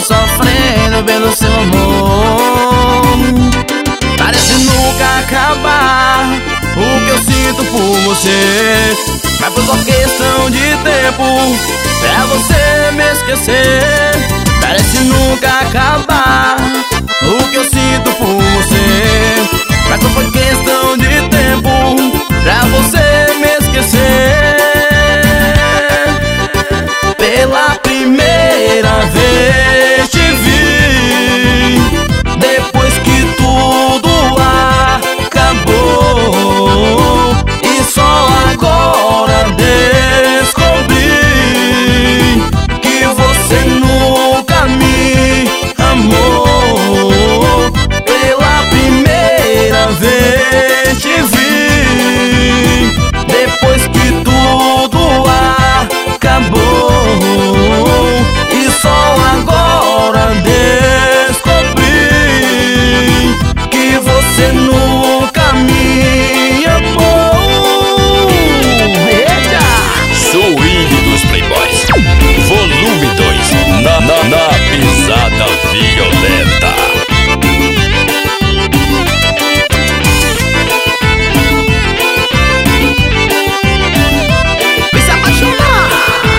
sofrendo pelo seu amor. Parece nunca acabar o que eu sinto por você, mas foi só questão de tempo pra você me esquecer. Parece nunca acabar o que eu sinto por você, mas só foi questão de tempo pra você me esquecer. Pela primeira vez te vi, depois que tudo acabou, e só agora descobri que você nunca me amou. Pela primeira vez te vi, depois que tudo acabou, e só agora descobri que você nunca me amou. Eita! Swing dos Playboys, volume 2, na pisada violenta. Vem se apaixonar.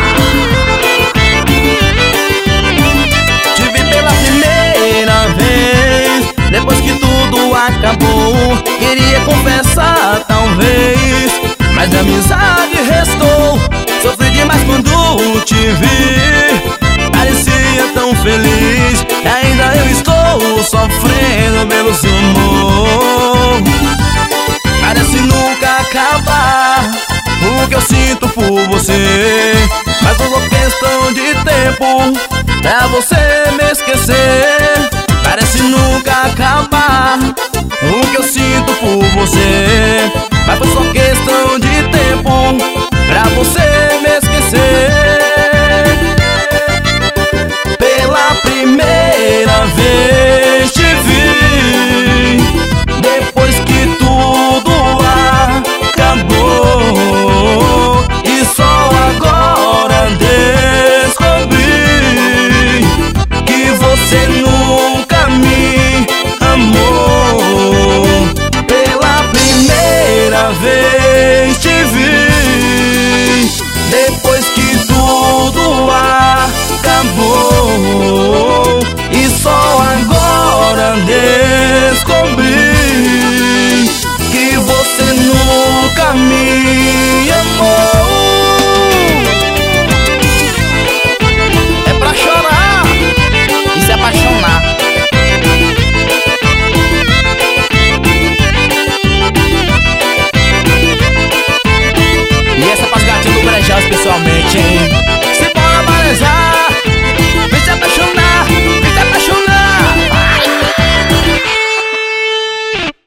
Te vi pela primeira vez, depois que tudo acabou. Queria confessar talvez, mas a amizade restou. Sofri demais quando te vi, parecia tão feliz, ainda eu estou sofrendo pelo seu amor. Parece nunca acabar o que eu sinto por você, mas por questão de tempo pra você me esquecer. Parece nunca acabar o que eu sinto por você, mas foi só questão de tempo pra você